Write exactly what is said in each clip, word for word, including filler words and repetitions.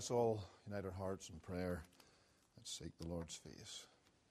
Let's all unite our hearts in prayer and seek the Lord's face.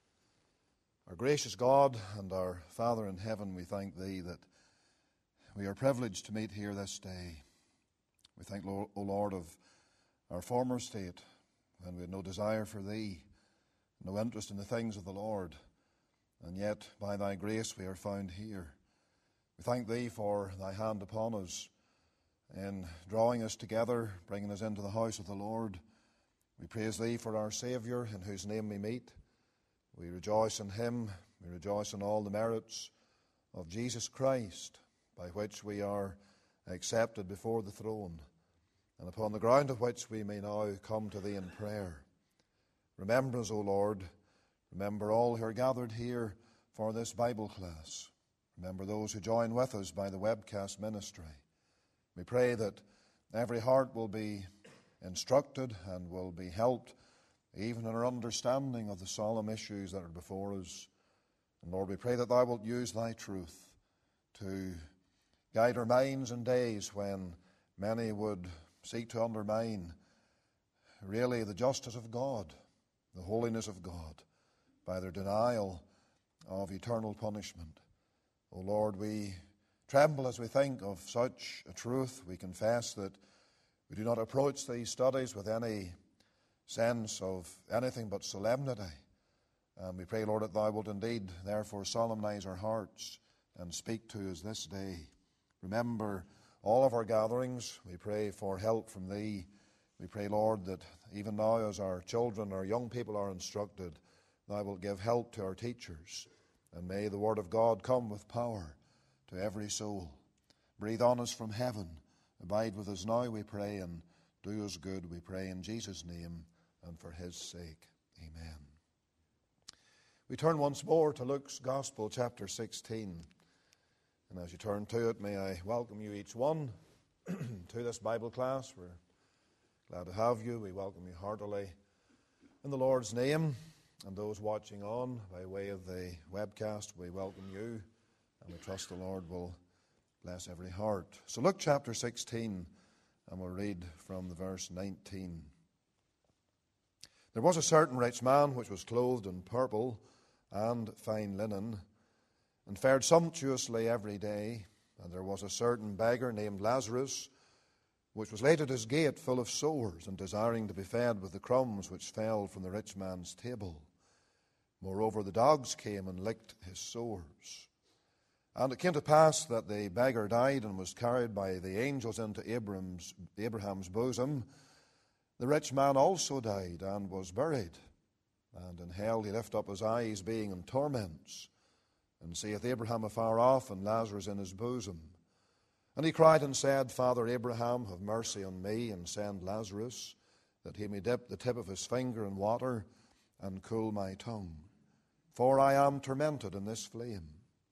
Our gracious God and our Father in heaven, we thank Thee that we are privileged to meet here this day. We thank, O Lord, of our former state when we had no desire for Thee, no interest in the things of the Lord, and yet by Thy grace we are found here. We thank Thee for Thy hand upon us in drawing us together, bringing us into the house of the Lord. We praise Thee for our Saviour, in whose name we meet. We rejoice in Him. We rejoice in all the merits of Jesus Christ, by which we are accepted before the throne, and upon the ground of which we may now come to Thee in prayer. Remember us, O Lord. Remember all who are gathered here for this Bible class. Remember those who join with us by the webcast ministry. We pray that every heart will be instructed and will be helped, even in our understanding of the solemn issues that are before us. And Lord, we pray that Thou wilt use Thy truth to guide our minds in days when many would seek to undermine really the justice of God, the holiness of God, by their denial of eternal punishment. O Lord, we tremble as we think of such a truth. We confess that we do not approach these studies with any sense of anything but solemnity. And we pray, Lord, that Thou wilt indeed therefore solemnize our hearts and speak to us this day. Remember all of our gatherings. We pray for help from Thee. We pray, Lord, that even now as our children, our young people are instructed, Thou wilt give help to our teachers. And may the Word of God come with power to every soul. Breathe on us from heaven. Abide with us now, we pray, and do us good, we pray in Jesus' name and for His sake. Amen. We turn once more to Luke's Gospel, chapter sixteen. And as you turn to it, may I welcome you each one to this Bible class. We're glad to have you. We welcome you heartily in the Lord's name. And those watching on by way of the webcast, we welcome you. And we trust the Lord will bless every heart. So Luke chapter sixteen, and we'll read from the verse nineteen. There was a certain rich man which was clothed in purple and fine linen, and fared sumptuously every day. And there was a certain beggar named Lazarus, which was laid at his gate full of sores, and desiring to be fed with the crumbs which fell from the rich man's table. Moreover, the dogs came and licked his sores. And it came to pass that the beggar died and was carried by the angels into Abraham's, Abraham's bosom. The rich man also died and was buried. And in hell he lift up his eyes, being in torments, and seeth Abraham afar off, and Lazarus in his bosom. And he cried and said, Father Abraham, have mercy on me, and send Lazarus, that he may dip the tip of his finger in water, and cool my tongue. For I am tormented in this flame.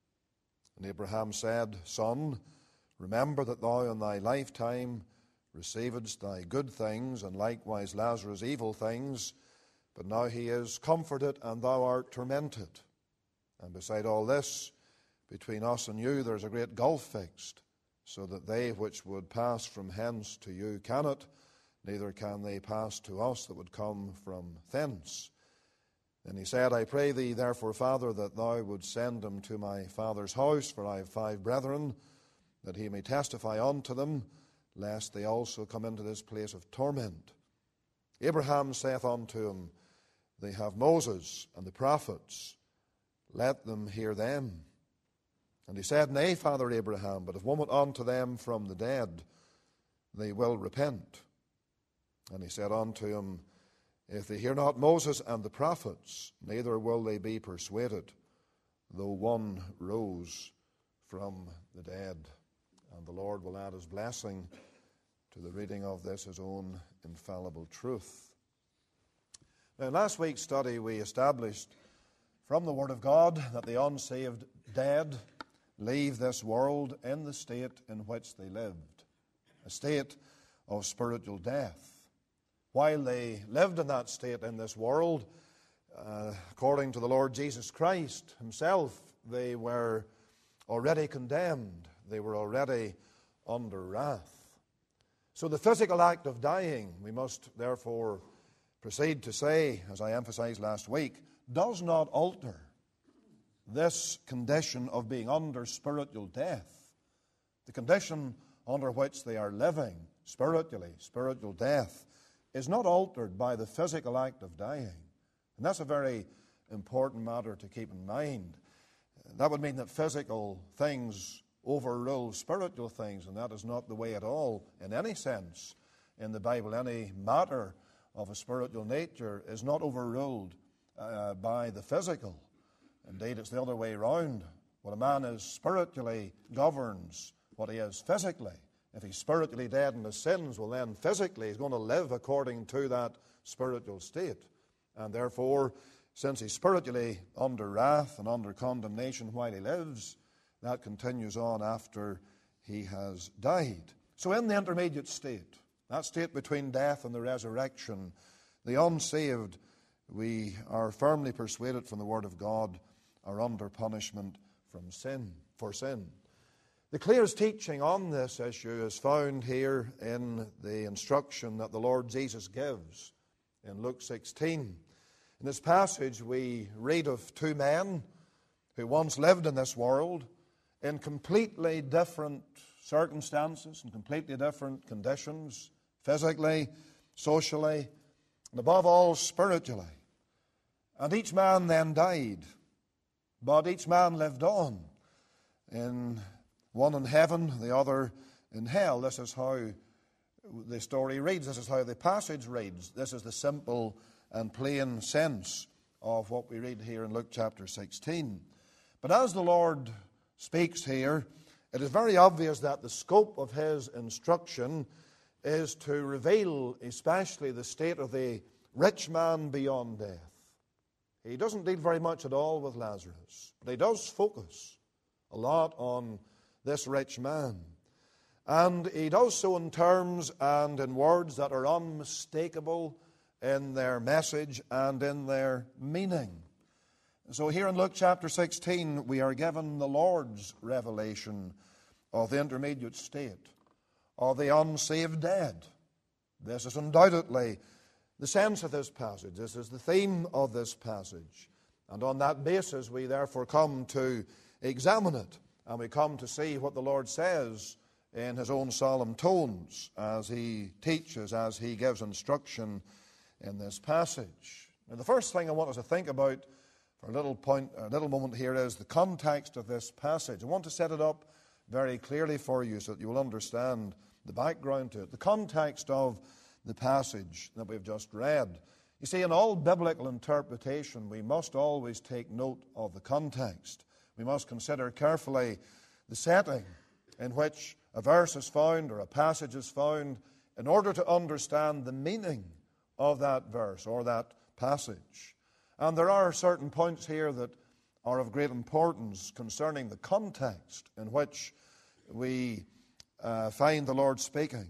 And Abraham said, Son, remember that thou in thy lifetime receivedst thy good things, and likewise Lazarus evil things. But now he is comforted, and thou art tormented. And beside all this, between us and you there is a great gulf fixed, so that they which would pass from hence to you cannot, neither can they pass to us that would come from thence. Then he said, I pray thee, therefore, Father, that thou would send him to my father's house, for I have five brethren, that he may testify unto them, lest they also come into this place of torment. Abraham saith unto him, They have Moses and the prophets, let them hear them. And he said, Nay, Father Abraham, but if one went unto them from the dead, they will repent. And he said unto him, If they hear not Moses and the prophets, neither will they be persuaded, though one rose from the dead. And the Lord will add His blessing to the reading of this, His own infallible truth. Now, in last week's study, we established from the Word of God that the unsaved dead leave this world in the state in which they lived, a state of spiritual death. While they lived in that state in this world, uh, according to the Lord Jesus Christ Himself, they were already condemned. They were already under wrath. So the physical act of dying, we must therefore proceed to say, as I emphasized last week, does not alter this condition of being under spiritual death. The condition under which they are living spiritually, spiritual death, is not altered by the physical act of dying. And that's a very important matter to keep in mind. That would mean that physical things overrule spiritual things, and that is not the way at all in any sense in the Bible. Any matter of a spiritual nature is not overruled uh, by the physical. Indeed, it's the other way around. What a man is spiritually governs what he is physically. If he's spiritually dead in his sins, well then physically he's going to live according to that spiritual state. And therefore, since he's spiritually under wrath and under condemnation while he lives, that continues on after he has died. So in the intermediate state, that state between death and the resurrection, the unsaved, we are firmly persuaded from the Word of God, are under punishment from sin, for sin. The clearest teaching on this issue is found here in the instruction that the Lord Jesus gives in Luke sixteen. In this passage, we read of two men who once lived in this world in completely different circumstances and completely different conditions, physically, socially, and above all, spiritually. And each man then died, but each man lived on, in one in heaven, the other in hell. This is how the story reads. This is how the passage reads. This is the simple and plain sense of what we read here in Luke chapter sixteen. But as the Lord speaks here, it is very obvious that the scope of his instruction is to reveal especially the state of the rich man beyond death. He doesn't deal very much at all with Lazarus, but he does focus a lot on this rich man. And he does so in terms and in words that are unmistakable in their message and in their meaning. So here in Luke chapter sixteen, we are given the Lord's revelation of the intermediate state of the unsaved dead. This is undoubtedly the sense of this passage. This is the theme of this passage. And on that basis, we therefore come to examine it. And we come to see what the Lord says in his own solemn tones as he teaches, as he gives instruction in this passage. Now, the first thing I want us to think about for a little point, a little moment here is the context of this passage. I want to set it up very clearly for you so that you will understand the background to it. The context of the passage that we've just read. You see, in all biblical interpretation, we must always take note of the context. We must consider carefully the setting in which a verse is found or a passage is found in order to understand the meaning of that verse or that passage. And there are certain points here that are of great importance concerning the context in which we uh, find the Lord speaking.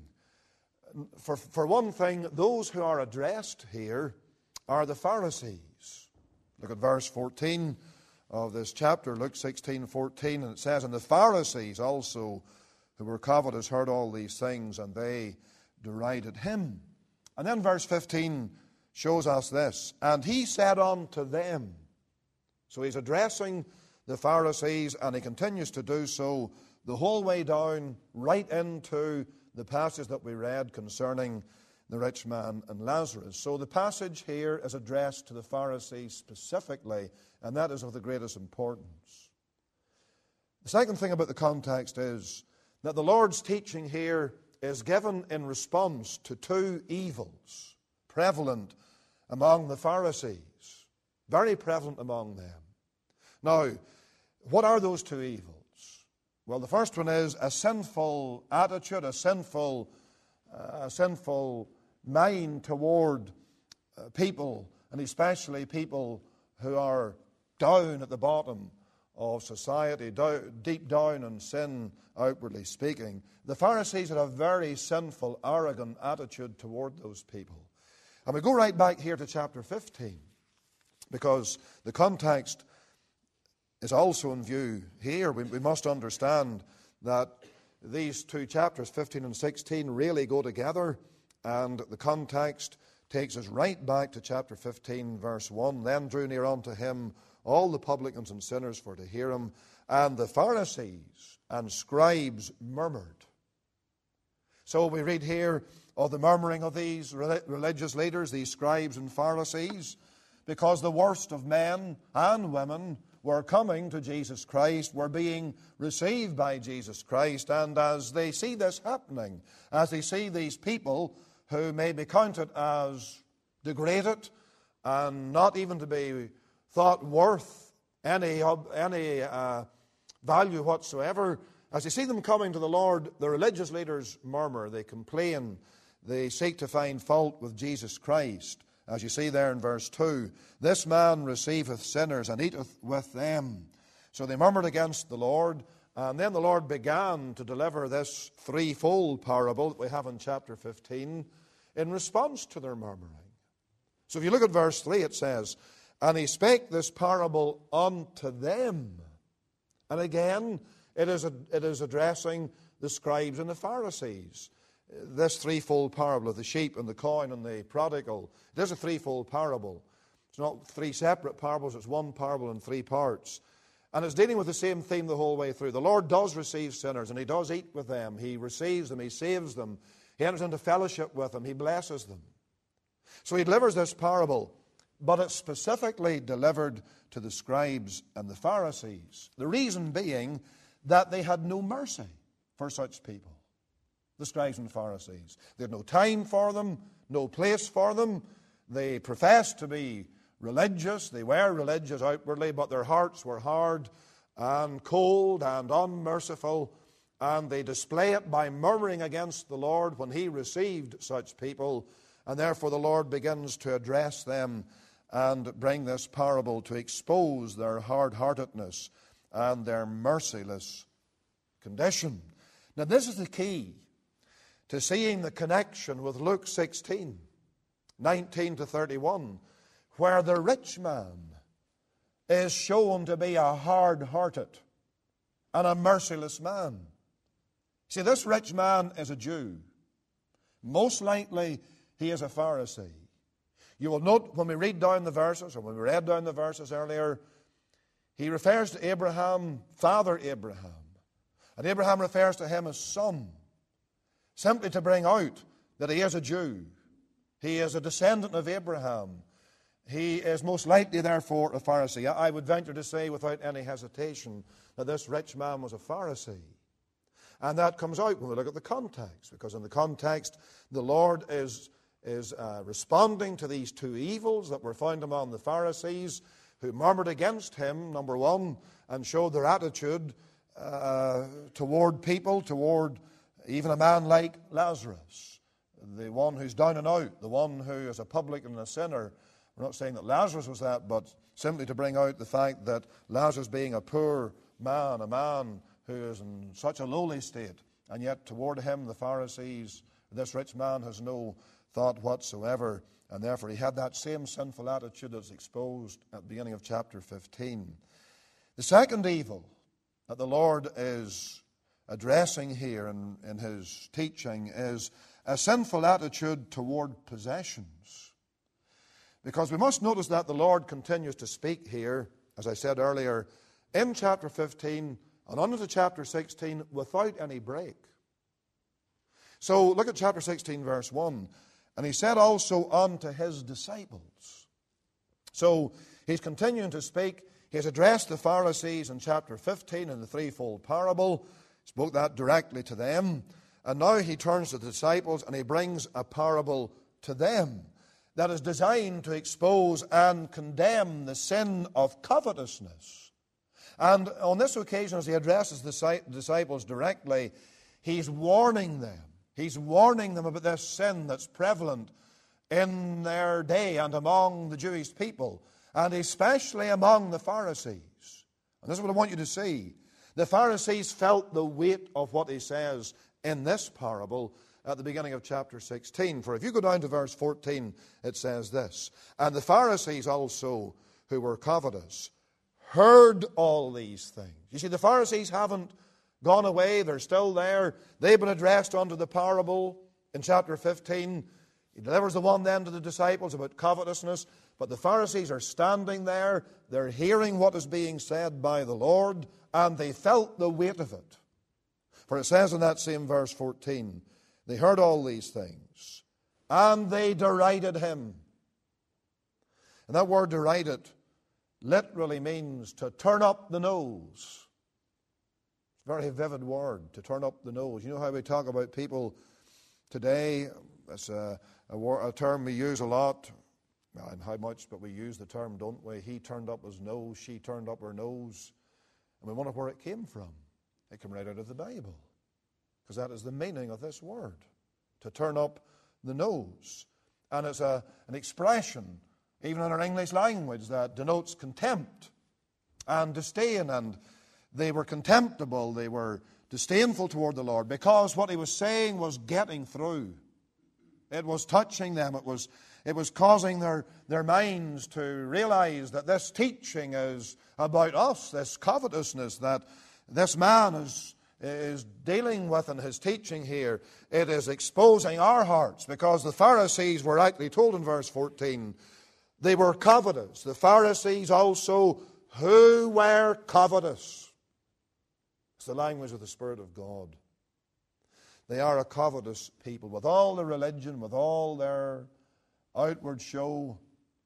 For, for one thing, those who are addressed here are the Pharisees. Look at verse fourteen of this chapter, Luke sixteen fourteen, and it says, "And the Pharisees also, who were covetous, heard all these things, and they derided him." And then verse fifteen shows us this, "And he said unto them." So he's addressing the Pharisees, and he continues to do so the whole way down, right into the passage that we read concerning the rich man and Lazarus. So the passage here is addressed to the Pharisees specifically, and that is of the greatest importance. The second thing about the context is that the Lord's teaching here is given in response to two evils prevalent among the Pharisees, very prevalent among them. Now, what are those two evils? Well, the first one is a sinful attitude, a sinful, uh, a sinful mind toward uh, people, and especially people who are down at the bottom of society, down, deep down in sin, outwardly speaking. The Pharisees had a very sinful, arrogant attitude toward those people. And we go right back here to chapter fifteen, because the context is also in view here. We, we must understand that these two chapters, fifteen and sixteen, really go together, and the context takes us right back to chapter fifteen, verse one. Then drew near unto him all the publicans and sinners for to hear him, and the Pharisees and scribes murmured. So we read here of the murmuring of these religious leaders, these scribes and Pharisees, because the worst of men and women were coming to Jesus Christ, were being received by Jesus Christ, and as they see this happening, as they see these people who may be counted as degraded and not even to be thought worth any, any uh, value whatsoever, as they see them coming to the Lord, the religious leaders murmur, they complain, they seek to find fault with Jesus Christ. As you see there in verse two, this man receiveth sinners and eateth with them. So they murmured against the Lord, and then the Lord began to deliver this threefold parable that we have in chapter fifteen in response to their murmuring. So if you look at verse three, it says, and he spake this parable unto them. And again, it is, a, it is addressing the scribes and the Pharisees. This threefold parable of the sheep and the coin and the prodigal, it is a threefold parable. It's not three separate parables, it's one parable in three parts. And it's dealing with the same theme the whole way through. The Lord does receive sinners, and he does eat with them. He receives them, he saves them, he enters into fellowship with them, he blesses them. So he delivers this parable, but it's specifically delivered to the scribes and the Pharisees. The reason being that they had no mercy for such people, the scribes and Pharisees. They had no time for them, no place for them. They professed to be religious. They were religious outwardly, but their hearts were hard and cold and unmerciful, and they display it by murmuring against the Lord when he received such people, and therefore the Lord begins to address them and bring this parable to expose their hard-heartedness and their merciless condition. Now this is the key to seeing the connection with Luke sixteen, nineteen to thirty-one, where the rich man is shown to be a hard-hearted and a merciless man. See, this rich man is a Jew. Most likely he is a Pharisee. You will note when we read down the verses, or when we read down the verses earlier, he refers to Abraham, Father Abraham. And Abraham refers to him as son, simply to bring out that he is a Jew. He is a descendant of Abraham. He is most likely, therefore, a Pharisee. I would venture to say without any hesitation that this rich man was a Pharisee. And that comes out when we look at the context, because in the context, the Lord is, is uh, responding to these two evils that were found among the Pharisees, who murmured against him, number one, and showed their attitude uh, toward people, toward even a man like Lazarus, the one who's down and out, the one who is a publican and a sinner. We're not saying that Lazarus was that, but simply to bring out the fact that Lazarus, being a poor man, a man who is in such a lowly state, and yet toward him the Pharisees, this rich man has no thought whatsoever, and therefore he had that same sinful attitude that's exposed at the beginning of chapter fifteen. The second evil that the Lord is addressing here in, in his teaching is a sinful attitude toward possessions. Because we must notice that the Lord continues to speak here, as I said earlier, in chapter fifteen and on into chapter sixteen without any break. So look at chapter sixteen, verse one. And he said also unto his disciples. So he's continuing to speak. He has addressed the Pharisees in chapter fifteen in the threefold parable. Spoke that directly to them. And now he turns to the disciples and he brings a parable to them that is designed to expose and condemn the sin of covetousness. And on this occasion, as he addresses the disciples directly, he's warning them. He's warning them about this sin that's prevalent in their day and among the Jewish people, and especially among the Pharisees. And this is what I want you to see. The Pharisees felt the weight of what he says in this parable at the beginning of chapter sixteen. For if you go down to verse fourteen, it says this, and the Pharisees also, who were covetous, heard all these things. You see, the Pharisees haven't gone away. They're still there. They've been addressed under the parable in chapter fifteen. He delivers the one then to the disciples about covetousness. But the Pharisees are standing there. They're hearing what is being said by the Lord, and they felt the weight of it. For it says in that same verse fourteen, they heard all these things, and they derided him. And that word derided literally means to turn up the nose. It's a very vivid word, to turn up the nose. You know how we talk about people today? It's a, a, word, a term we use a lot. And how much, but we use the term, don't we? He turned up his nose, she turned up her nose. And we wonder where it came from. It came right out of the Bible. Because that is the meaning of this word, to turn up the nose. And it's a, an expression, even in our English language, that denotes contempt and disdain. And they were contemptible, they were disdainful toward the Lord, because what he was saying was getting through. It was touching them. It was, it was causing their, their minds to realize that this teaching is about us, this covetousness that this man is, is dealing with in his teaching here. It is exposing our hearts, because the Pharisees were rightly told in verse fourteen, they were covetous. The Pharisees also who were covetous. It's the language of the Spirit of God. They are a covetous people, with all their religion, with all their outward show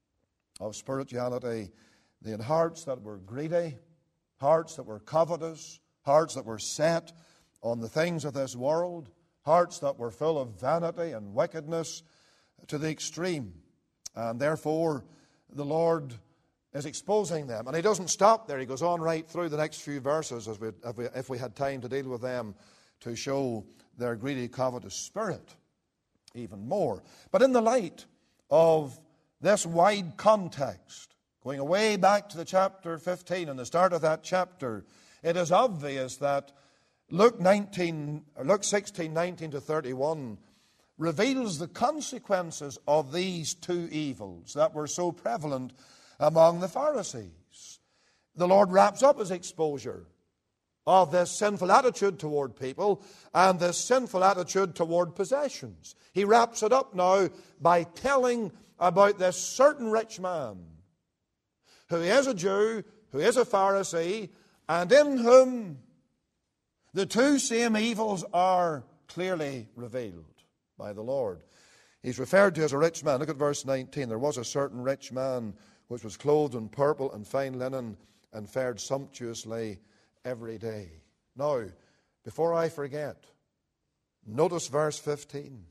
of spirituality. They had hearts that were greedy, hearts that were covetous, hearts that were set on the things of this world, hearts that were full of vanity and wickedness to the extreme. And therefore, the Lord is exposing them. And he doesn't stop there. He goes on right through the next few verses, as we, if, we, if we had time to deal with them, to show their greedy, covetous spirit even more. But in the light of this wide context, going away back to the chapter fifteen and the start of that chapter, it is obvious that Luke nineteen, or Luke sixteen, nineteen to thirty-one reveals the consequences of these two evils that were so prevalent among the Pharisees. The Lord wraps up his exposure of this sinful attitude toward people and this sinful attitude toward possessions. He wraps it up now by telling about this certain rich man who is a Jew, who is a Pharisee, and in whom the two same evils are clearly revealed by the Lord. He's referred to as a rich man. Look at verse nineteen. There was a certain rich man which was clothed in purple and fine linen and fared sumptuously every day. Now, before I forget, notice verse fifteen.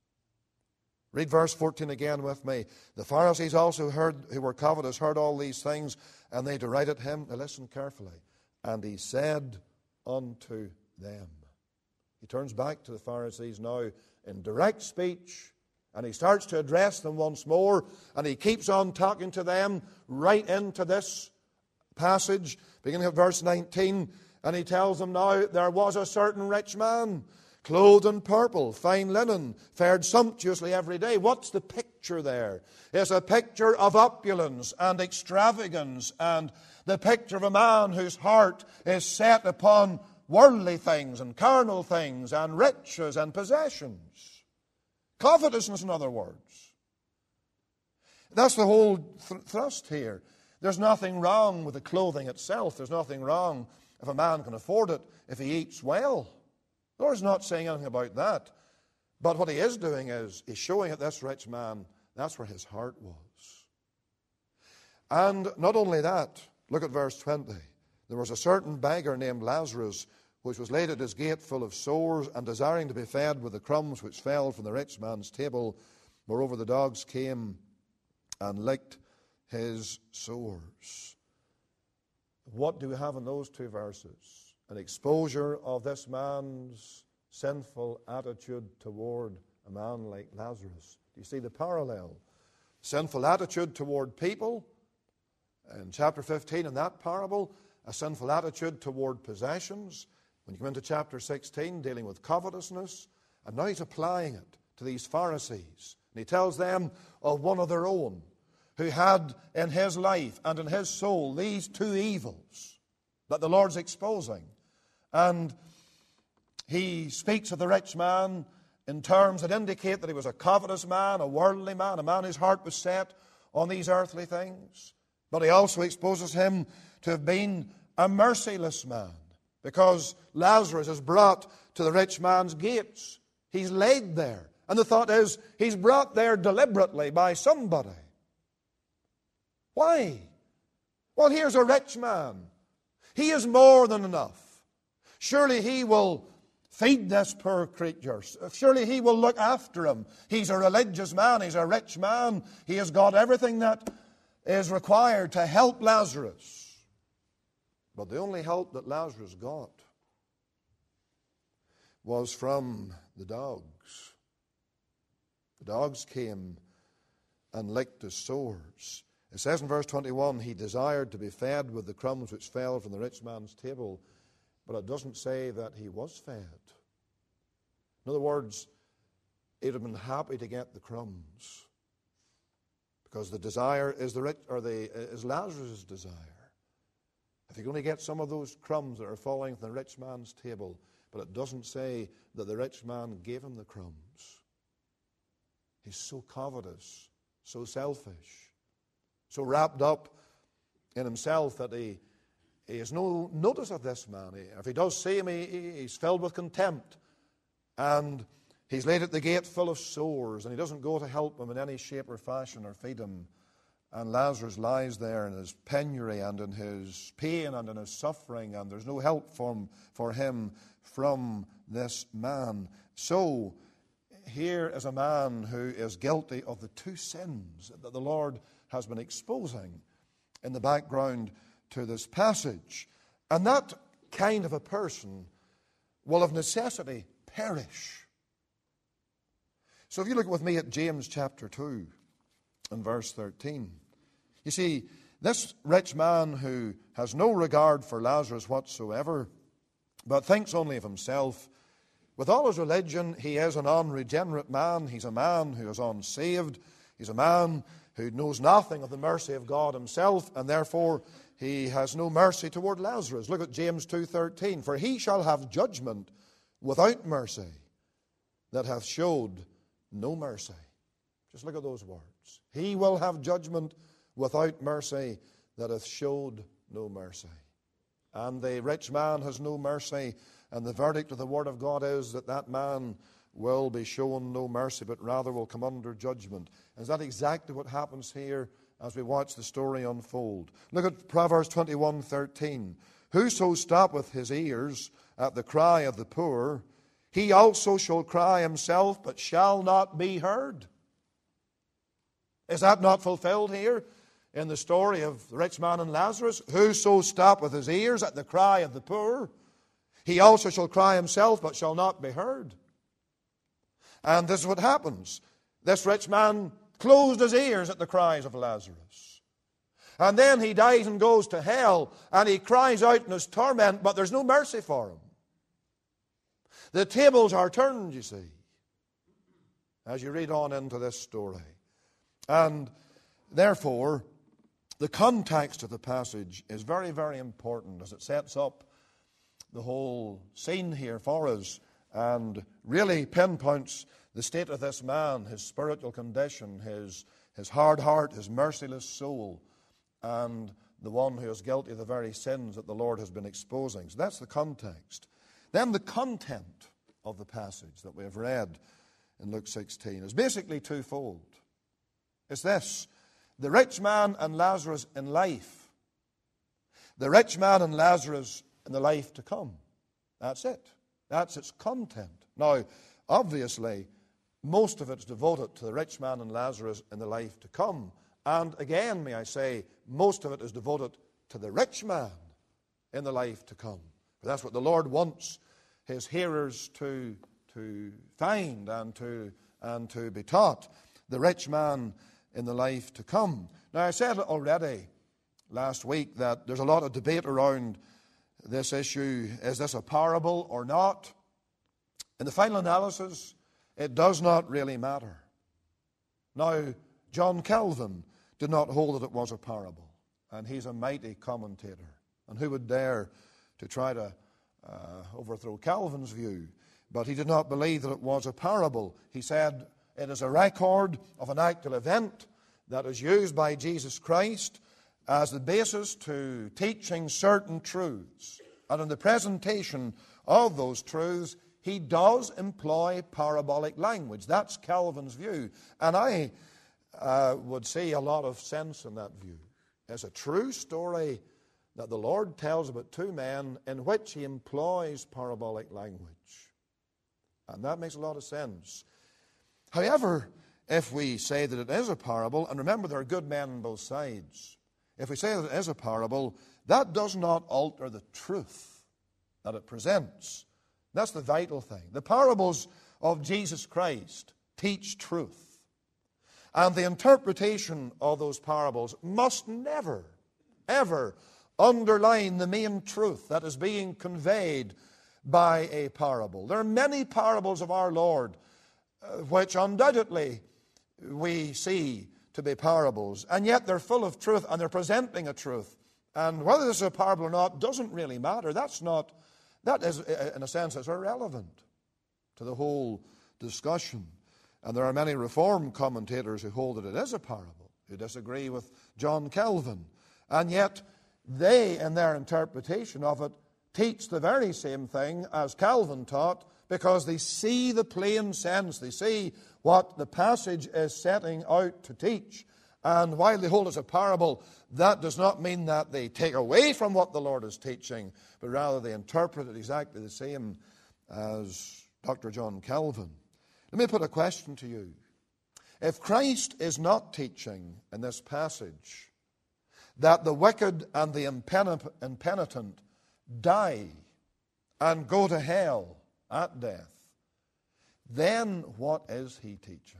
Read verse fourteen again with me. The Pharisees also heard, who were covetous, heard all these things, and they derided him. Now listen carefully. And he said unto them. He turns back to the Pharisees now in direct speech, and he starts to address them once more, and he keeps on talking to them right into this passage, beginning at verse nineteen, and he tells them now, there was a certain rich man, clothed in purple, fine linen, fared sumptuously every day. What's the picture there? It's a picture of opulence and extravagance, and the picture of a man whose heart is set upon worldly things and carnal things and riches and possessions. Covetousness, in other words. That's the whole th- thrust here. There's nothing wrong with the clothing itself. There's nothing wrong if a man can afford it, if he eats well. The Lord's not saying anything about that. But what he is doing is, he's showing that this rich man, that's where his heart was. And not only that, look at verse twenty. There was a certain beggar named Lazarus, which was laid at his gate full of sores, and desiring to be fed with the crumbs which fell from the rich man's table. Moreover, the dogs came and licked his sores. What do we have in those two verses? An exposure of this man's sinful attitude toward a man like Lazarus. Do you see the parallel? Sinful attitude toward people in chapter fifteen in that parable, a sinful attitude toward possessions. When you come into chapter sixteen, dealing with covetousness, and now he's applying it to these Pharisees. And he tells them of one of their own who had in his life and in his soul these two evils that the Lord's exposing. And He speaks of the rich man in terms that indicate that he was a covetous man, a worldly man, a man whose heart was set on these earthly things. But he also exposes him to have been a merciless man, because Lazarus is brought to the rich man's gates. He's laid there. And the thought is, he's brought there deliberately by somebody. Why? Well, here's a rich man. He is more than enough. Surely he will feed this poor creature. Surely he will look after him. He's a religious man. He's a rich man. He has got everything that is required to help Lazarus. But the only help that Lazarus got was from the dogs. The dogs came and licked his sores. It says in verse twenty-one, he desired to be fed with the crumbs which fell from the rich man's table. But it doesn't say that he was fed. In other words, he'd have been happy to get the crumbs, because the desire is the rich, or the is Lazarus' desire. If you can only get some of those crumbs that are falling from the rich man's table, but it doesn't say that the rich man gave him the crumbs. He's so covetous, so selfish, so wrapped up in himself that he, he has no notice of this man. He, if he does see him, he, he's filled with contempt. And he's laid at the gate full of sores, and he doesn't go to help him in any shape or fashion or feed him. And Lazarus lies there in his penury and in his pain and in his suffering, and there's no help from, for him from this man. So, here is a man who is guilty of the two sins that the Lord has been exposing in the background to this passage. And that kind of a person will of necessity perish. So if you look with me at James chapter two and verse thirteen, you see, this rich man who has no regard for Lazarus whatsoever, but thinks only of himself, with all his religion, he is an unregenerate man. He's a man who is unsaved. He's a man who knows nothing of the mercy of God himself, and therefore he has no mercy toward Lazarus. Look at James two thirteen. For he shall have judgment without mercy that hath showed no mercy. Just look at those words. He will have judgment without mercy that hath showed no mercy. And the rich man has no mercy, and the verdict of the Word of God is that that man will be shown no mercy, but rather will come under judgment. And is that exactly what happens here as we watch the story unfold? Look at Proverbs twenty-one thirteen. Whoso stoppeth his ears at the cry of the poor, he also shall cry himself, but shall not be heard. Is that not fulfilled here in the story of the rich man and Lazarus? Whoso stoppeth his ears at the cry of the poor, he also shall cry himself, but shall not be heard. And this is what happens. This rich man closed his ears at the cries of Lazarus. And then he dies and goes to hell, and he cries out in his torment, but there's no mercy for him. The tables are turned, you see, as you read on into this story. And therefore, the context of the passage is very, very important as it sets up the whole scene here for us and really pinpoints the state of this man, his spiritual condition, his, his hard heart, his merciless soul, and the one who is guilty of the very sins that the Lord has been exposing. So that's the context. Then the content of the passage that we have read in Luke sixteen is basically twofold. It's this: the rich man and Lazarus in life. The rich man and Lazarus in the life to come. That's it. That's its content. Now, obviously, most of it's devoted to the rich man and Lazarus in the life to come. And again, may I say, most of it is devoted to the rich man in the life to come. For that's what the Lord wants his hearers to, to find and to, and to be taught. The rich man in the life to come. Now, I said already last week that there's a lot of debate around this issue. Is this a parable or not? In the final analysis, it does not really matter. Now, John Calvin did not hold that it was a parable, and he's a mighty commentator. And who would dare to try to uh, overthrow Calvin's view. But he did not believe that it was a parable. He said it is a record of an actual event that is used by Jesus Christ as the basis to teaching certain truths. And in the presentation of those truths, he does employ parabolic language. That's Calvin's view. And I uh, would see a lot of sense in that view. It's a true story that the Lord tells about two men in which he employs parabolic language. And that makes a lot of sense. However, if we say that it is a parable, and remember there are good men on both sides, if we say that it is a parable, that does not alter the truth that it presents. That's the vital thing. The parables of Jesus Christ teach truth. And the interpretation of those parables must never, ever underline the main truth that is being conveyed by a parable. There are many parables of our Lord uh, which undoubtedly we see to be parables, and yet they're full of truth and they're presenting a truth. And whether this is a parable or not doesn't really matter. That's not, that is, in a sense, is irrelevant to the whole discussion. And there are many Reformed commentators who hold that it is a parable, who disagree with John Calvin. And yet they, in their interpretation of it, teach the very same thing as Calvin taught, because they see the plain sense. They see what the passage is setting out to teach. And while they hold it as a parable, that does not mean that they take away from what the Lord is teaching, but rather they interpret it exactly the same as Doctor John Calvin. Let me put a question to you. If Christ is not teaching in this passage that the wicked and the impenitent die and go to hell at death, then what is he teaching?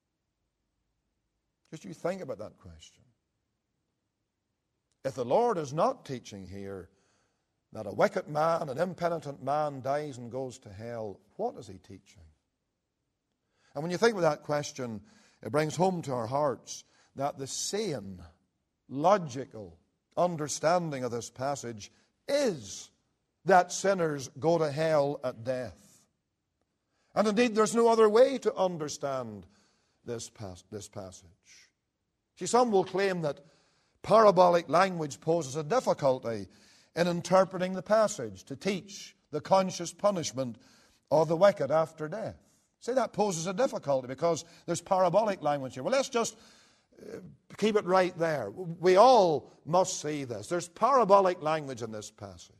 Just you think about that question. If the Lord is not teaching here that a wicked man, an impenitent man dies and goes to hell, what is he teaching? And when you think about that question, it brings home to our hearts that the sane, logical understanding of this passage is that sinners go to hell at death. And indeed, there's no other way to understand this, pas- this passage. See, some will claim that parabolic language poses a difficulty in interpreting the passage to teach the conscious punishment of the wicked after death. See, that poses a difficulty because there's parabolic language here. Well, let's just uh, keep it right there. We all must see this. There's parabolic language in this passage.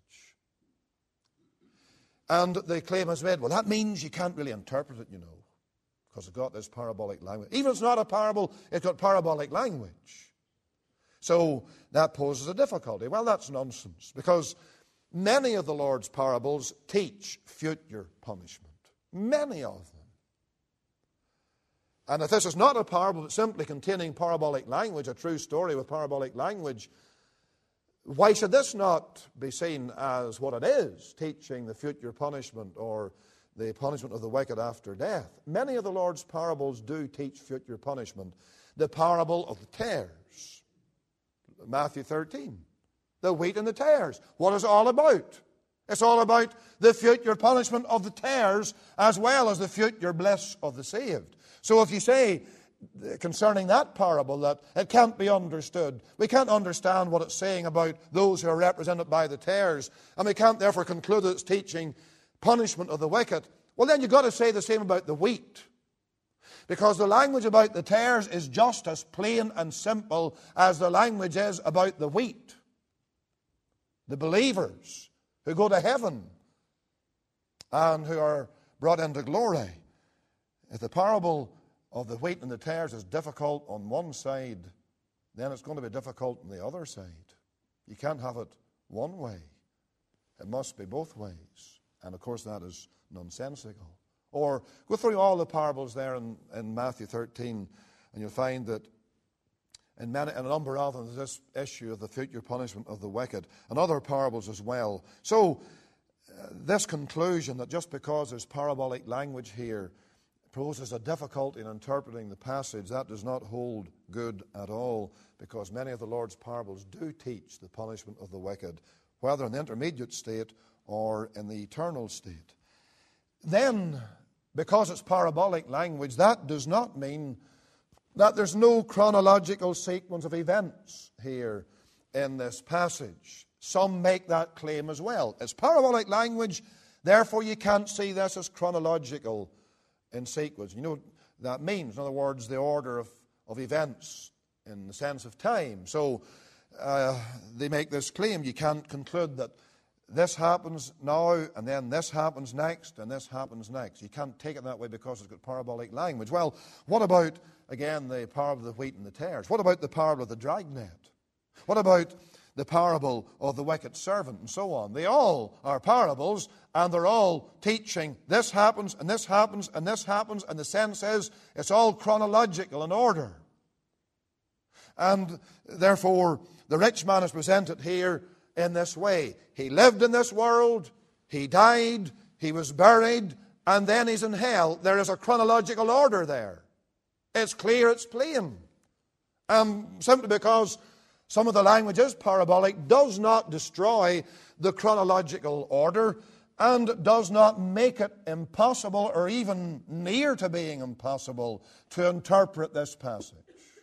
And they claim as made, well, that means you can't really interpret it, you know, because it's got this parabolic language. Even if it's not a parable, it's got parabolic language. So that poses a difficulty. Well, that's nonsense, because many of the Lord's parables teach future punishment. Many of them. And if this is not a parable but simply containing parabolic language, a true story with parabolic language, why should this not be seen as what it is, teaching the future punishment or the punishment of the wicked after death? Many of the Lord's parables do teach future punishment. The parable of the tares, Matthew thirteen, the wheat and the tares. What is it all about? It's all about the future punishment of the tares as well as the future bliss of the saved. So if you say concerning that parable that it can't be understood, we can't understand what it's saying about those who are represented by the tares, and we can't therefore conclude that it's teaching punishment of the wicked, well then you've got to say the same about the wheat. Because the language about the tares is just as plain and simple as the language is about the wheat. The believers who go to heaven and who are brought into glory. If the parable of the wheat and the tares is difficult on one side, then it's going to be difficult on the other side. You can't have it one way. It must be both ways. And of course that is nonsensical. Or go through all the parables there in, in Matthew thirteen, and you'll find that in, many, in a number of them there's this issue of the future punishment of the wicked, and other parables as well. So uh, this conclusion that just because there's parabolic language here poses a difficulty in interpreting the passage, that does not hold good at all, because many of the Lord's parables do teach the punishment of the wicked, whether in the intermediate state or in the eternal state. Then, because it's parabolic language, that does not mean that there's no chronological sequence of events here in this passage. Some make that claim as well. It's parabolic language, therefore you can't see this as chronological in sequence. You know what that means? In other words, the order of, of events in the sense of time. So uh, they make this claim. You can't conclude that this happens now, and then this happens next, and this happens next. You can't take it that way because it's got parabolic language. Well, what about, again, the parable of the wheat and the tares? What about the parable of the dragnet? What about the parable of the wicked servant, and so on? They all are parables, and they're all teaching this happens, and this happens, and this happens, and the sense is it's all chronological in order. And therefore, the rich man is presented here in this way. He lived in this world, he died, he was buried, and then he's in hell. There is a chronological order there. It's clear, it's plain. Um, simply because some of the language is parabolic does not destroy the chronological order and does not make it impossible or even near to being impossible to interpret this passage.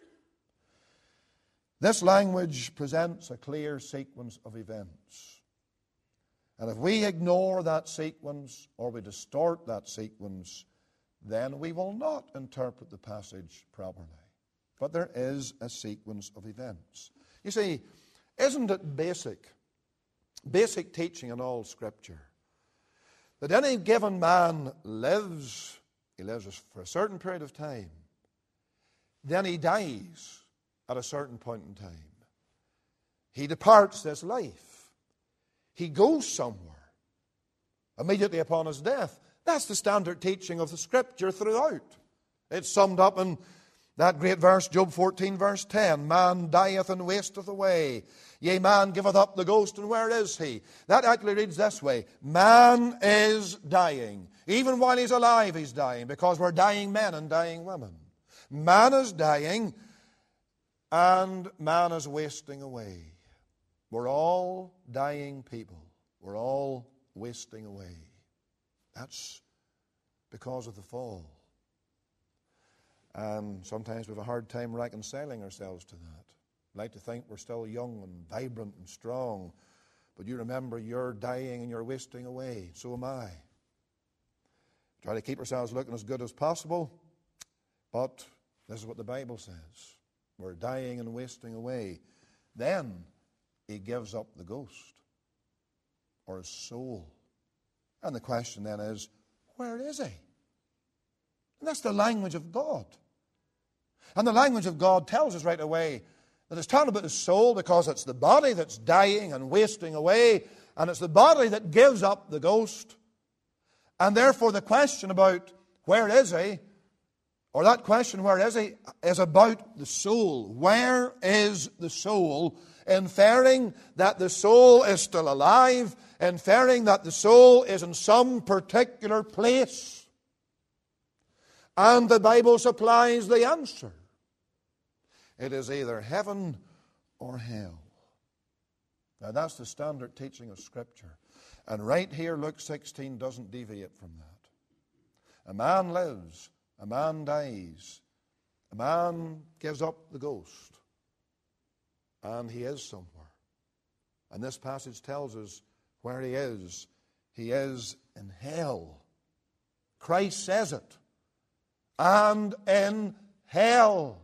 This language presents a clear sequence of events. And if we ignore that sequence or we distort that sequence, then we will not interpret the passage properly. But there is a sequence of events. You see, isn't it basic, basic teaching in all Scripture, that any given man lives, he lives for a certain period of time, then he dies at a certain point in time. He departs this life. He goes somewhere immediately upon his death. That's the standard teaching of the Scripture throughout. It's summed up in that great verse, Job fourteen, verse ten. Man dieth and wasteth away. Yea, man giveth up the ghost, and where is he? That actually reads this way. Man is dying. Even while he's alive, he's dying, because we're dying men and dying women. Man is dying, and man is wasting away. We're all dying people. We're all wasting away. That's because of the fall. And sometimes we have a hard time reconciling ourselves to that. We like to think we're still young and vibrant and strong. But you remember you're dying and you're wasting away. So am I. Try to keep ourselves looking as good as possible. But this is what the Bible says. We're dying and wasting away. Then he gives up the ghost or his soul. And the question then is, where is he? And that's the language of God. And the language of God tells us right away that it's talking about the soul because it's the body that's dying and wasting away, and it's the body that gives up the ghost. And therefore the question about where is he, or that question, where is he, is about the soul. Where is the soul? Inferring that the soul is still alive, inferring that the soul is in some particular place. And the Bible supplies the answer. It is either heaven or hell. Now that's the standard teaching of Scripture. And right here, Luke sixteen doesn't deviate from that. A man lives, a man dies, a man gives up the ghost, and he is somewhere. And this passage tells us where he is. He is in hell. Christ says it. And in hell.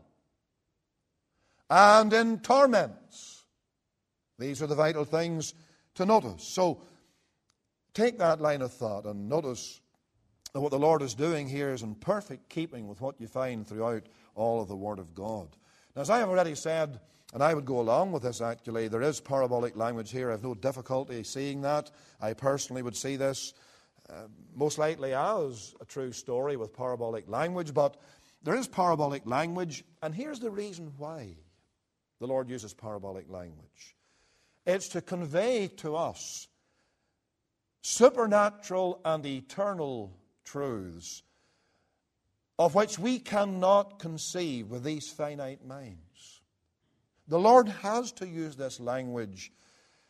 And in torments. These are the vital things to notice. So, take that line of thought and notice that what the Lord is doing here is in perfect keeping with what you find throughout all of the Word of God. Now, as I have already said, and I would go along with this actually, there is parabolic language here. I have no difficulty seeing that. I personally would see this uh, most likely as a true story with parabolic language, but there is parabolic language, and here's the reason why the Lord uses parabolic language. It's to convey to us supernatural and eternal truths of which we cannot conceive with these finite minds. The Lord has to use this language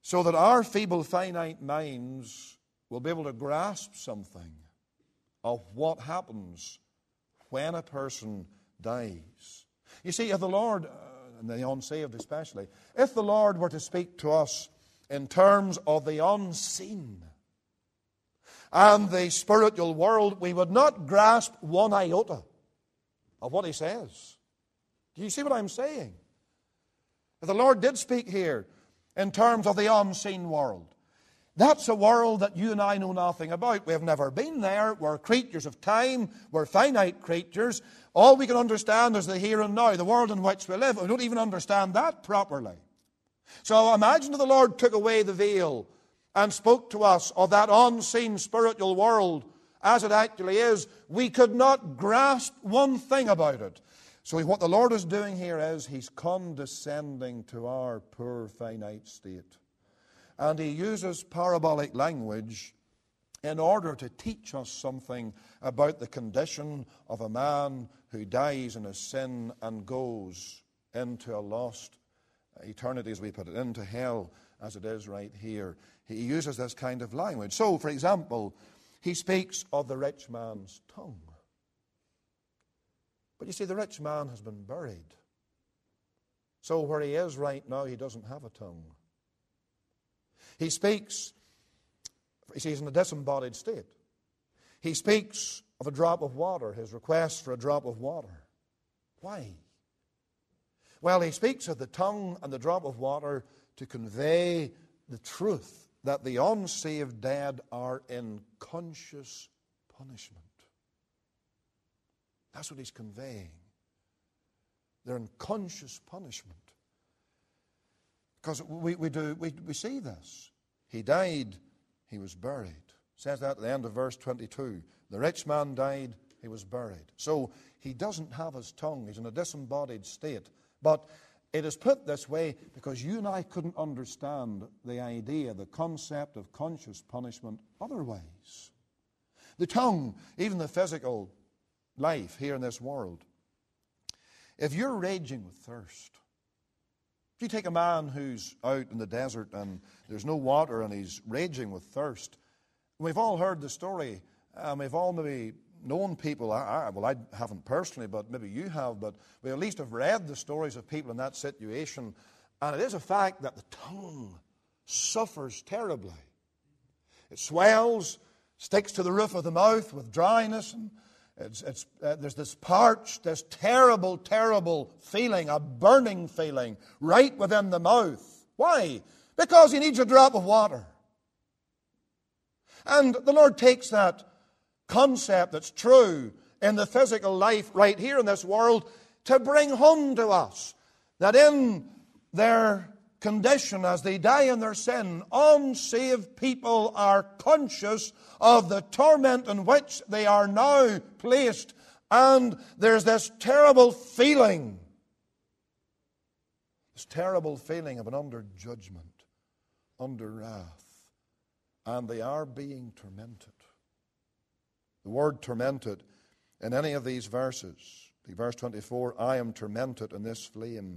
so that our feeble, finite minds will be able to grasp something of what happens when a person dies. You see, if the Lord, uh, and the unsaved especially, if the Lord were to speak to us in terms of the unseen and the spiritual world, we would not grasp one iota of what He says. Do you see what I'm saying? If the Lord did speak here in terms of the unseen world, that's a world that you and I know nothing about. We have never been there. We're creatures of time. We're finite creatures. All we can understand is the here and now, the world in which we live. We don't even understand that properly. So imagine if the Lord took away the veil and spoke to us of that unseen spiritual world as it actually is. We could not grasp one thing about it. So what the Lord is doing here is He's condescending to our poor finite state. And He uses parabolic language in order to teach us something about the condition of a man who dies in his sin and goes into a lost eternity, as we put it, into hell, as it is right here. He uses this kind of language. So, for example, He speaks of the rich man's tongue. But you see, the rich man has been buried. So where he is right now, he doesn't have a tongue. He speaks, you see, he's in a disembodied state. He speaks of a drop of water, his request for a drop of water. Why? Well, he speaks of the tongue and the drop of water to convey the truth that the unsaved dead are in conscious punishment. That's what he's conveying. They're in conscious punishment. Because we, we do we, we see this. He died, he was buried. It says that at the end of verse twenty-two. The rich man died, he was buried. So he doesn't have his tongue. He's in a disembodied state. But it is put this way because you and I couldn't understand the idea, the concept of conscious punishment otherwise. The tongue, even the physical life here in this world. If you're raging with thirst, if you take a man who's out in the desert and there's no water and he's raging with thirst, we've all heard the story, and we've all maybe known people, I, I, well I haven't personally, but maybe you have, but we at least have read the stories of people in that situation, and it is a fact that the tongue suffers terribly. It swells, sticks to the roof of the mouth with dryness, and It's, it's, uh, there's this parched, this terrible, terrible feeling, a burning feeling right within the mouth. Why? Because he needs a drop of water. And the Lord takes that concept that's true in the physical life right here in this world to bring home to us that in their condition as they die in their sin, unsaved people are conscious of the torment in which they are now placed, and there's this terrible feeling, this terrible feeling of an under judgment, under wrath, and they are being tormented. The word tormented in any of these verses, verse twenty-four, I am tormented in this flame.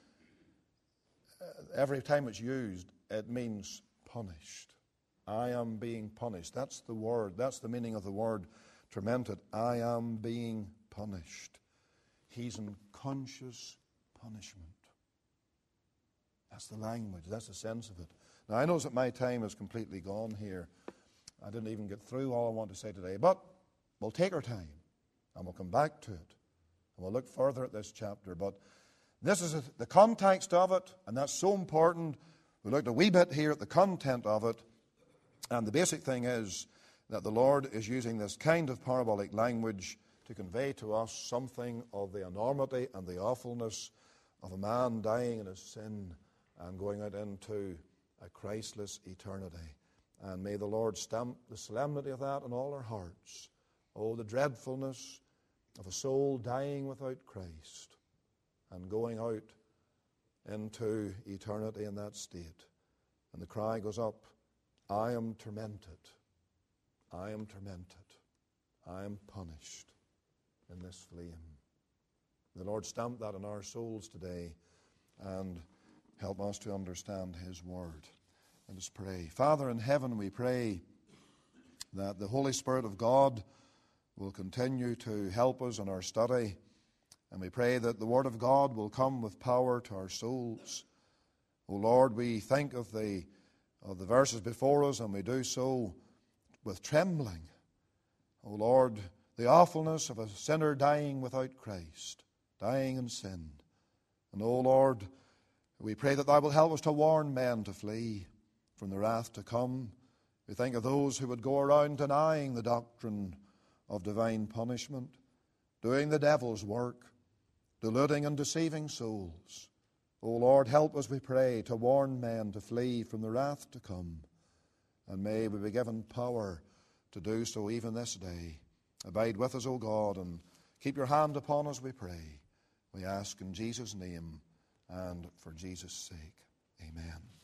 Every time it's used, it means punished. I am being punished. That's the word. That's the meaning of the word tormented. I am being punished. He's in conscious punishment. That's the language. That's the sense of it. Now, I know that my time is completely gone here. I didn't even get through all I want to say today. But we'll take our time and we'll come back to it. And we'll look further at this chapter. But this is the context of it, and that's so important. We looked a wee bit here at the content of it, and the basic thing is that the Lord is using this kind of parabolic language to convey to us something of the enormity and the awfulness of a man dying in his sin and going out into a Christless eternity. And may the Lord stamp the solemnity of that in all our hearts. Oh, the dreadfulness of a soul dying without Christ and going out into eternity in that state. And the cry goes up, I am tormented. I am tormented. I am punished in this flame. The Lord stamp that in our souls today and help us to understand His word. Let us pray. Father in heaven, we pray that the Holy Spirit of God will continue to help us in our study. And we pray that the Word of God will come with power to our souls. O Lord, we think of the, of the verses before us, and we do so with trembling. O Lord, the awfulness of a sinner dying without Christ, dying in sin. And O Lord, we pray that Thou wilt help us to warn men to flee from the wrath to come. We think of those who would go around denying the doctrine of divine punishment, doing the devil's work, deluding and deceiving souls. O Lord, help us, we pray, to warn men to flee from the wrath to come. And may we be given power to do so even this day. Abide with us, O God, and keep your hand upon us, we pray. We ask in Jesus' name and for Jesus' sake. Amen.